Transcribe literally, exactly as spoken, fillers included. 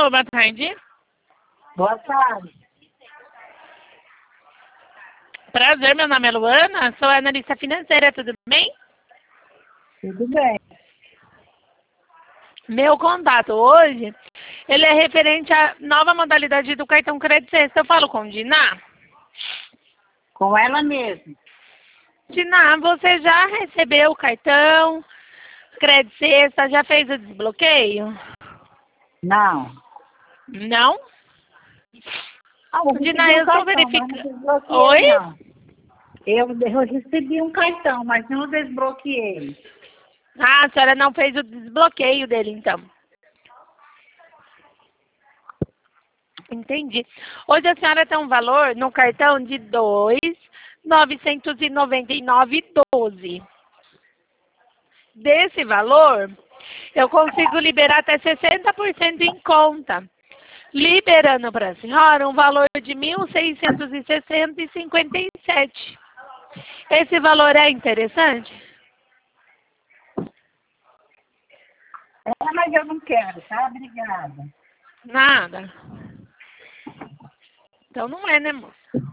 Alô, boa tarde. Boa tarde. Prazer, meu nome é Luana, sou analista financeira, tudo bem? Tudo bem. Meu contato hoje, ele é referente à nova modalidade do cartão Crédito Sexta. Eu falo com Diná. Com ela mesmo. Diná, você já recebeu o cartão Crédito Sexta? Já fez o desbloqueio? Não. Não? Ah, eu Diná, recebi um eu estou cartão, mas não verificando. desbloqueei, Oi? não. Eu, eu recebi um cartão, mas não desbloqueei. Ah, a senhora não fez o desbloqueio dele, então. Entendi. Hoje a senhora tem um valor no cartão de dois mil novecentos e noventa e nove reais e doze centavos. Desse valor, eu consigo liberar até sessenta por cento em conta, liberando para a senhora um valor de mil seiscentos e sessenta reais e cinquenta e sete centavos. Esse valor é interessante? É, mas eu não quero, tá? Obrigada. Nada. Então não é, né, moça?